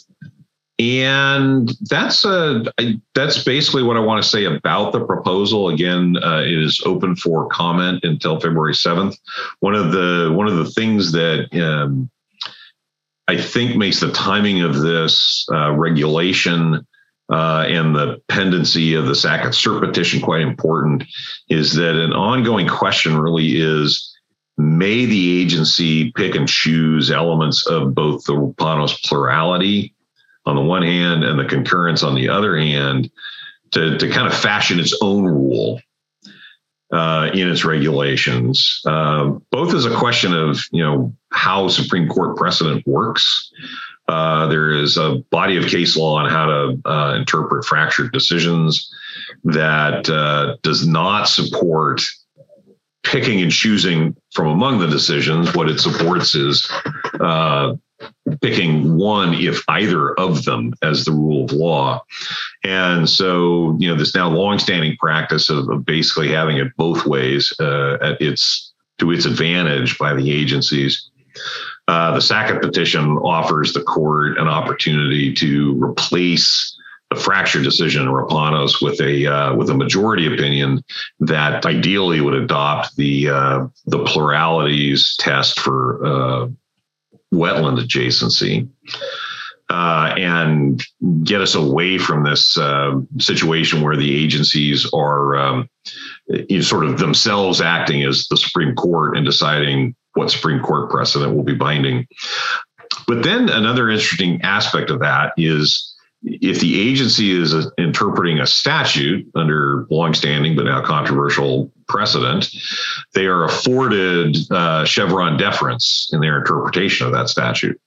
And that's a, that's basically what I want to say about the proposal. Again, uh, it is open for comment until February seventh. One of the one of the things that um, I think makes the timing of this uh, regulation Uh, and the pendency of the Sackett cert petition quite important is that an ongoing question really is, may the agency pick and choose elements of both the Rapanos plurality on the one hand and the concurrence on the other hand to, to kind of fashion its own rule uh, in its regulations, uh, both as a question of, you know, how Supreme Court precedent works. Uh, there is a body of case law on how to uh, interpret fractured decisions that uh, does not support picking and choosing from among the decisions. What it supports is uh, picking one, if either of them, as the rule of law. And so, you know, this now longstanding practice of, of basically having it both ways uh, at its to its advantage by the agencies. Uh, the Sackett petition offers the court an opportunity to replace the fracture decision in Rapanos with a uh, with a majority opinion that ideally would adopt the uh, the pluralities test for uh, wetland adjacency. uh, and get us away from this uh, situation where the agencies are um, you know, sort of themselves acting as the Supreme Court and deciding what Supreme Court precedent will be binding. But then another interesting aspect of that is if the agency is interpreting a statute under longstanding but now controversial precedent, they are afforded uh, Chevron deference in their interpretation of that statute.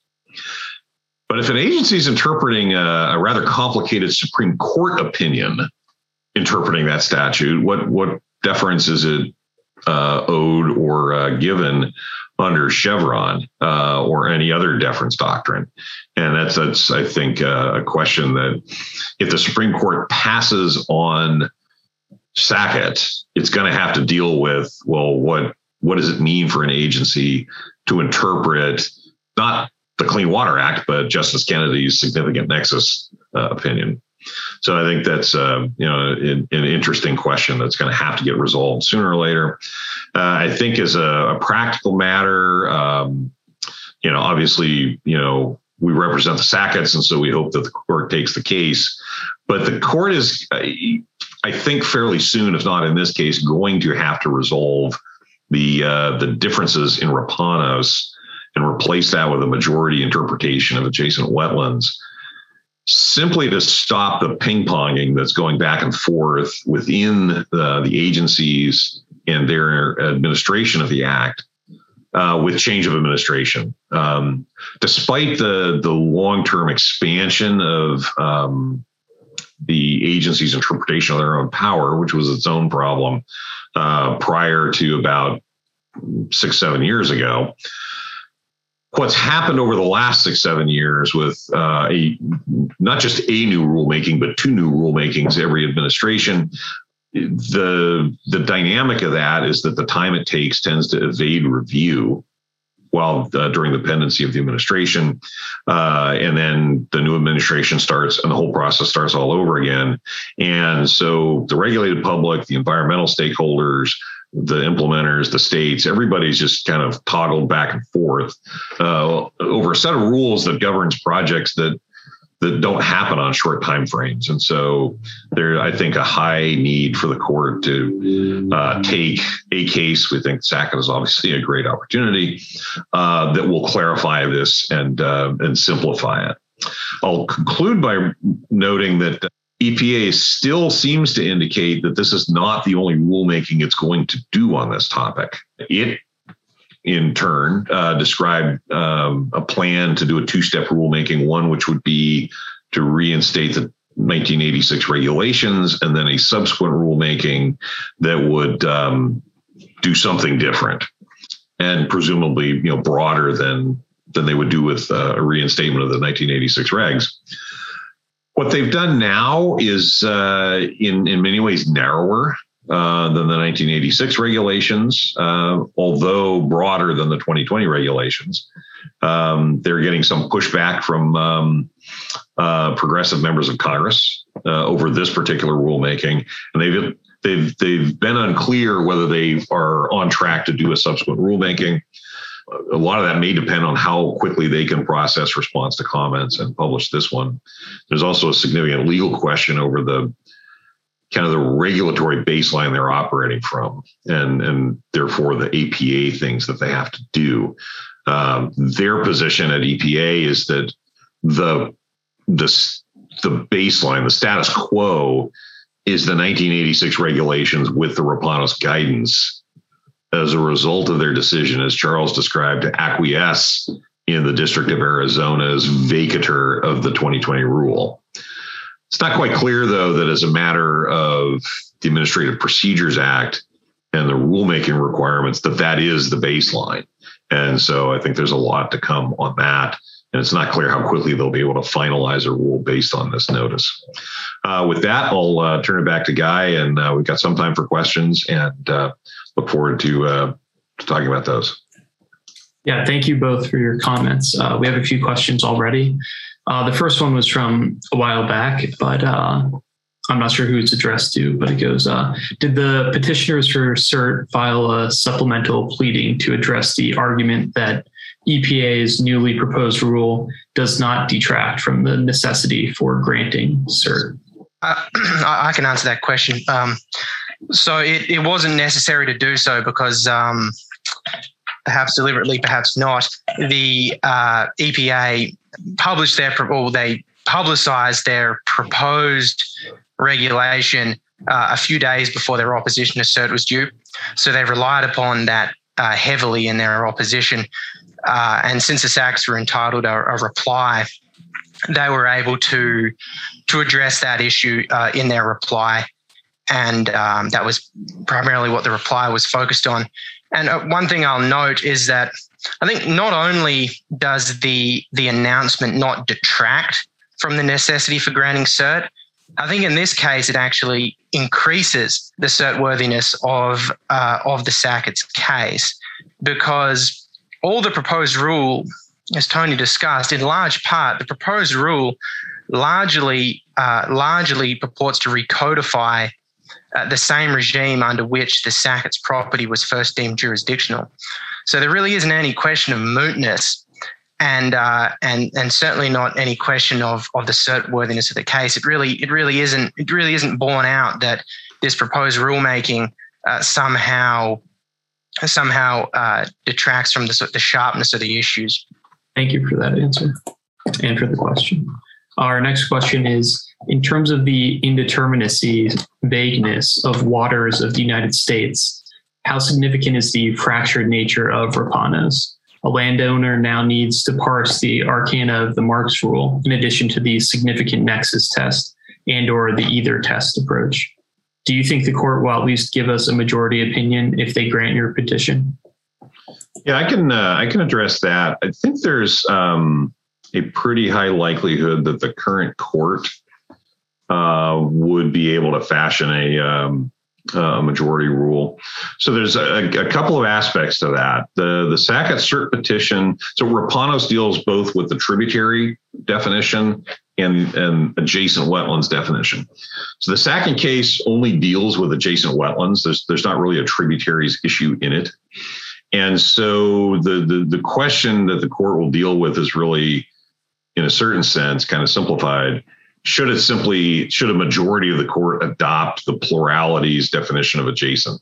But if an agency is interpreting a, a rather complicated Supreme Court opinion interpreting that statute, what what deference is it uh, owed or uh, given under Chevron uh, or any other deference doctrine? And that's, that's I think, uh, a question that if the Supreme Court passes on Sackett, it's going to have to deal with, well, what what does it mean for an agency to interpret not the Clean Water Act, but Justice Kennedy's significant nexus uh, opinion? So I think that's uh, you know an, an interesting question that's going to have to get resolved sooner or later. Uh, I think as a, a practical matter, um, you know, obviously, you know, we represent the Sacketts, and so we hope that the court takes the case. But the court is, I think, fairly soon, if not in this case, going to have to resolve the uh, the differences in Rapanos and replace that with a majority interpretation of adjacent wetlands, simply to stop the ping-ponging that's going back and forth within the, the agencies and their administration of the act uh, with change of administration. Um, despite the, the long-term expansion of um, the agency's interpretation of their own power, which was its own problem uh, prior to about six, seven years ago, what's happened over the last six, seven years with uh, a not just a new rulemaking, but two new rulemakings every administration, the the dynamic of that is that the time it takes tends to evade review while uh, during the pendency of the administration. Uh, and then the new administration starts and the whole process starts all over again. And so the regulated public, the environmental stakeholders, the implementers, the states, everybody's just kind of toggled back and forth uh, over a set of rules that governs projects that that don't happen on short timeframes. And so there, I think, a high need for the court to uh, take a case. We think Sackett is obviously a great opportunity uh, that will clarify this and uh, and simplify it. I'll conclude by noting that E P A still seems to indicate that this is not the only rulemaking it's going to do on this topic. It, in turn, uh, described um, a plan to do a two-step rulemaking, one which would be to reinstate the nineteen eighty-six regulations, and then a subsequent rulemaking that would um, do something different and presumably, you know, broader than than they would do with uh, a reinstatement of the nineteen eighty-six regs. What they've done now is uh, in, in many ways narrower uh, than the nineteen eighty-six regulations, uh, although broader than the twenty twenty regulations. Um, they're getting some pushback from um, uh, progressive members of Congress uh, over this particular rulemaking, and they've they've they've been unclear whether they are on track to do a subsequent rulemaking. A lot of that may depend on how quickly they can process response to comments and publish this one. There's also a significant legal question over the kind of the regulatory baseline they're operating from, and, and therefore the A P A things that they have to do. Um, their position at E P A is that the, the, the baseline, the status quo, is the nineteen eighty-six regulations with the Rapanos guidance as a result of their decision, as Charles described, to acquiesce in the District of Arizona's vacatur of the twenty twenty rule. It's not quite clear, though, that as a matter of the Administrative Procedures Act and the rulemaking requirements, that that is the baseline. And so I think there's a lot to come on that. And it's not clear how quickly they'll be able to finalize a rule based on this notice. Uh, with that, I'll uh, turn it back to Guy, and uh, we've got some time for questions, and uh, look forward to, uh, to talking about those. Yeah, thank you both for your comments. Uh, we have a few questions already. Uh, the first one was from a while back, but uh, I'm not sure who it's addressed to, but it goes, uh, did the petitioners for cert file a supplemental pleading to address the argument that E P A's newly proposed rule does not detract from the necessity for granting cert? Uh, I can answer that question. Um, so it, it wasn't necessary to do so because um, perhaps deliberately, perhaps not, the uh, E P A published their, or they publicized their proposed regulation uh, a few days before their opposition to cert was due. So they relied upon that uh, heavily in their opposition. Uh, and since the S A Cs were entitled a, a reply, they were able to to address that issue uh, in their reply. And um, that was primarily what the reply was focused on. And uh, one thing I'll note is that I think not only does the the announcement not detract from the necessity for granting cert, I think in this case it actually increases the cert worthiness of uh, of the S A C T's case, because all the proposed rule, as Tony discussed, in large part, the proposed rule largely uh, largely purports to recodify uh, the same regime under which the S A C T's property was first deemed jurisdictional. So there really isn't any question of mootness, and uh, and and certainly not any question of of the cert worthiness of the case. It really it really isn't it really isn't borne out that this proposed rulemaking uh, somehow somehow uh, detracts from the, the sharpness of the issues. Thank you for that answer and for the question. Our next question is, in terms of the indeterminacy, vagueness of waters of the United States, how significant is the fractured nature of Rapanos? A landowner now needs to parse the arcana of the Marks rule, in addition to the significant nexus test and or the either test approach. Do you think the court will at least give us a majority opinion if they grant your petition? Yeah, I can uh, I can address that. I think there's um, a pretty high likelihood that the current court uh, would be able to fashion a, um, a majority rule. So there's a, a couple of aspects to that. The the S A C T cert petition. So Rapanos deals both with the tributary definition and, and adjacent wetlands definition. So the S A C T case only deals with adjacent wetlands. There's there's not really a tributaries issue in it. And so the, the the question that the court will deal with is really, in a certain sense, kind of simplified. Should it simply, should a majority of the court adopt the pluralities definition of adjacent,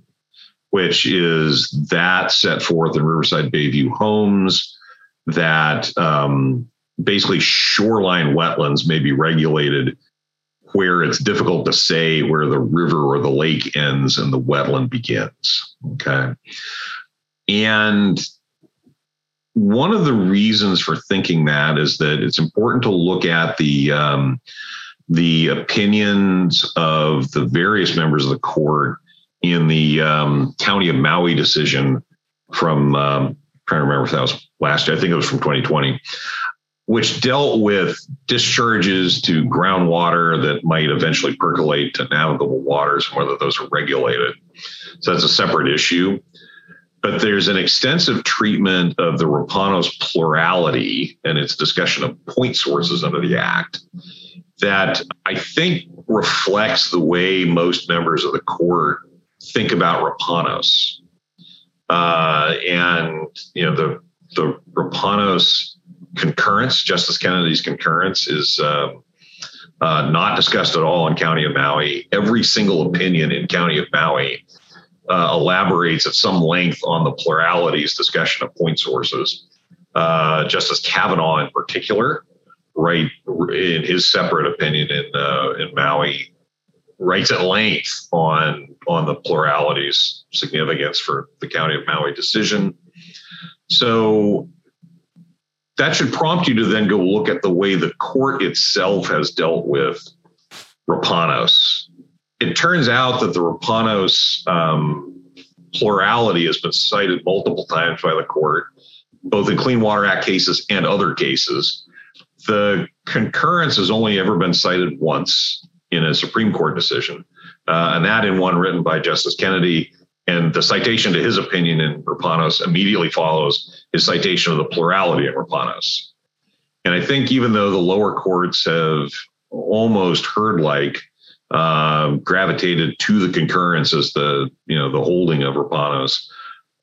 which is that set forth in Riverside Bayview Homes, that um, basically shoreline wetlands may be regulated where it's difficult to say where the river or the lake ends and the wetland begins. Okay. And one of the reasons for thinking that is that it's important to look at the um, the opinions of the various members of the court in the um, County of Maui decision from, um, trying to remember if that was last year, I think it was from twenty twenty, which dealt with discharges to groundwater that might eventually percolate to navigable waters, and whether those are regulated. So that's a separate issue. But there's an extensive treatment of the Rapanos plurality and its discussion of point sources under the Act that I think reflects the way most members of the court think about Rapanos. Uh, and, you know, the, the Rapanos concurrence, Justice Kennedy's concurrence, is uh, uh, not discussed at all in County of Maui. Every single opinion in County of Maui Uh, elaborates at some length on the pluralities discussion of point sources. Uh, Justice Kavanaugh, in particular, right in his separate opinion in uh, in Maui, writes at length on on the pluralities significance for the County of Maui decision. So that should prompt you to then go look at the way the court itself has dealt with Rapanos. It turns out that the Rapanos um, plurality has been cited multiple times by the court, both in Clean Water Act cases and other cases. The concurrence has only ever been cited once in a Supreme Court decision, uh, and that in one written by Justice Kennedy. And the citation to his opinion in Rapanos immediately follows his citation of the plurality in Rapanos. And I think even though the lower courts have almost herd-like Uh, gravitated to the concurrence as the, you know, the holding of Rapanos,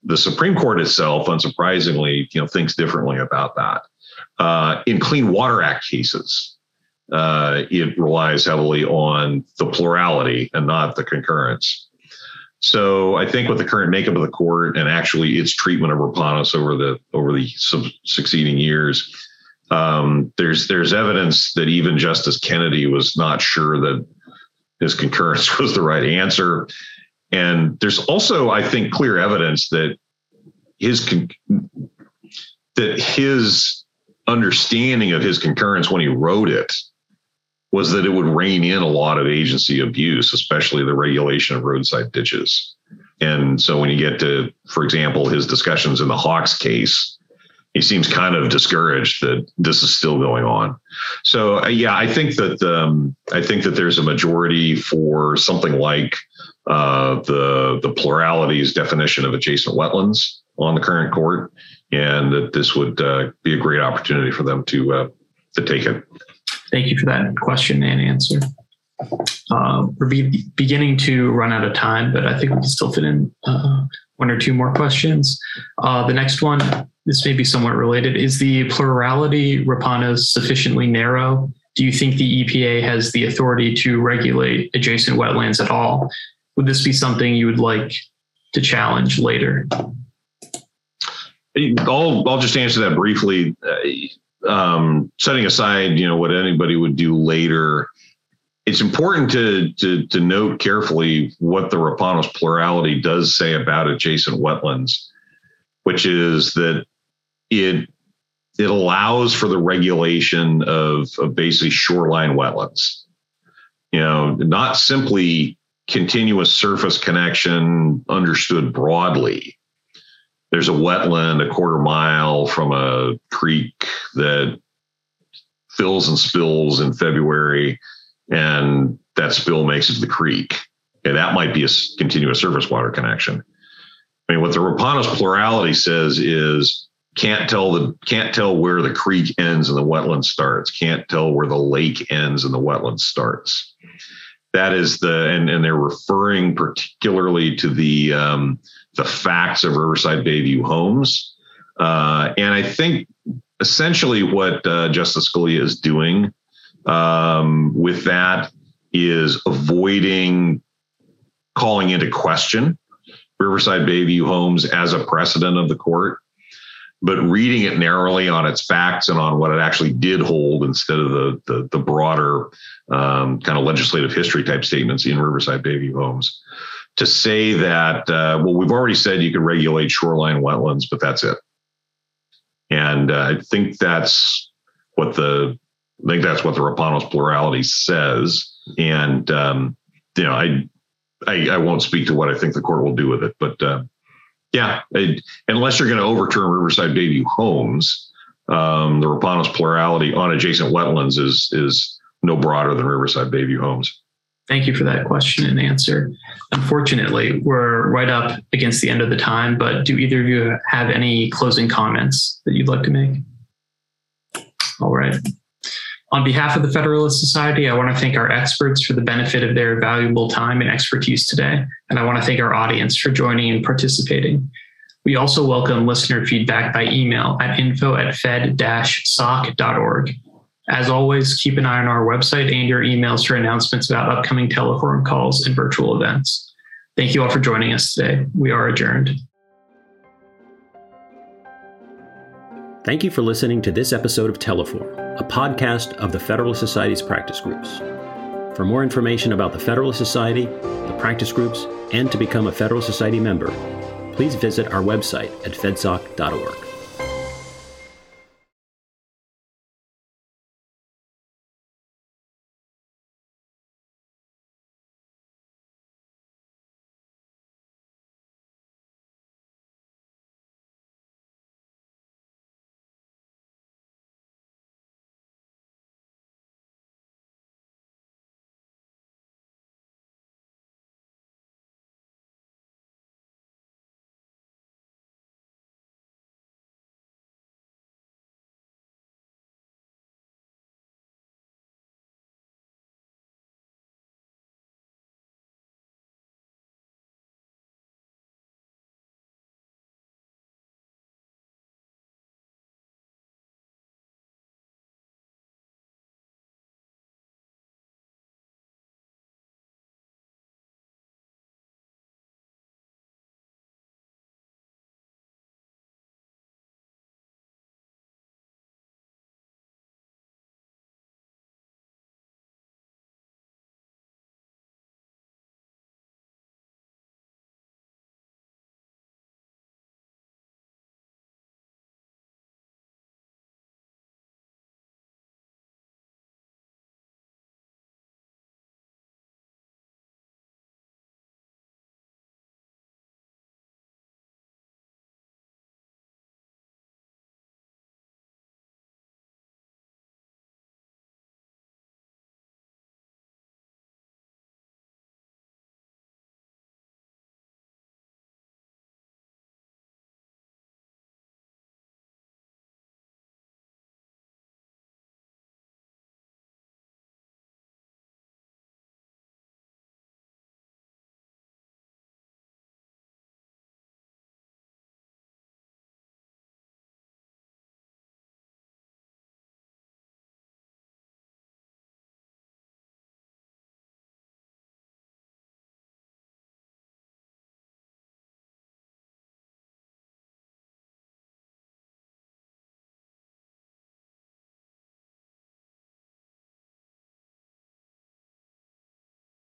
the Supreme Court itself, unsurprisingly, you know, thinks differently about that. Uh, in Clean Water Act cases, uh, it relies heavily on the plurality and not the concurrence. So I think with the current makeup of the court and actually its treatment of Rapanos over the over the sub- succeeding years, um, there's there's evidence that even Justice Kennedy was not sure that his concurrence was the right answer. And there's also, I think, clear evidence that his con- that his understanding of his concurrence when he wrote it was that it would rein in a lot of agency abuse, especially the regulation of roadside ditches. And so when you get to, for example, his discussions in the Hawks case, he seems kind of discouraged that this is still going on. So, uh, yeah, I think that um, I think that there's a majority for something like uh, the the plurality's definition of adjacent wetlands on the current court, and that this would uh, be a great opportunity for them to uh, to take it. Thank you for that question and answer. Uh, we're be- beginning to run out of time, but I think we can still fit in uh, one or two more questions. Uh, the next one, this may be somewhat related. Is the plurality Rapanos sufficiently narrow? Do you think the E P A has the authority to regulate adjacent wetlands at all? Would this be something you would like to challenge later? I'll, I'll just answer that briefly. Um, setting aside, you know, what anybody would do later, it's important to, to, to note carefully what the Rapanos plurality does say about adjacent wetlands, which is that it it allows for the regulation of, of basically shoreline wetlands. You know, not simply continuous surface connection understood broadly. There's a wetland a quarter mile from a creek that fills and spills in February, and that spill makes it to the creek. And that might be a continuous surface water connection. I mean, what the Rapanos plurality says is can't tell the can't tell where the creek ends and the wetland starts. Can't tell where the lake ends and the wetland starts. That is the and, and they're referring particularly to the um, the facts of Riverside Bayview Homes. Uh, and I think essentially what uh, Justice Scalia is doing um, with that is avoiding calling into question Riverside Bayview Homes as a precedent of the court, but reading it narrowly on its facts and on what it actually did hold instead of the the, the broader um, kind of legislative history type statements in Riverside Bayview Homes. To say that, uh, well, we've already said you can regulate shoreline wetlands, but that's it. And uh, I think that's what the I think that's what the Rapanos plurality says. And um, you know, I, I I won't speak to what I think the court will do with it, but uh, yeah, it, unless you're going to overturn Riverside Bayview Homes, um, the Rapanos plurality on adjacent wetlands is is no broader than Riverside Bayview Homes. Thank you for that question and answer. Unfortunately, we're right up against the end of the time, but do either of you have any closing comments that you'd like to make? All right. On behalf of the Federalist Society, I want to thank our experts for the benefit of their valuable time and expertise today, and I want to thank our audience for joining and participating. We also welcome listener feedback by email at info at fed dash soc dot org. As always, keep an eye on our website and your emails for announcements about upcoming telephone calls and virtual events. Thank you all for joining us today. We are adjourned. Thank you for listening to this episode of Teleforum, a podcast of the Federalist Society's practice groups. For more information about the Federalist Society, the practice groups, and to become a Federalist Society member, please visit our website at fedsoc dot org.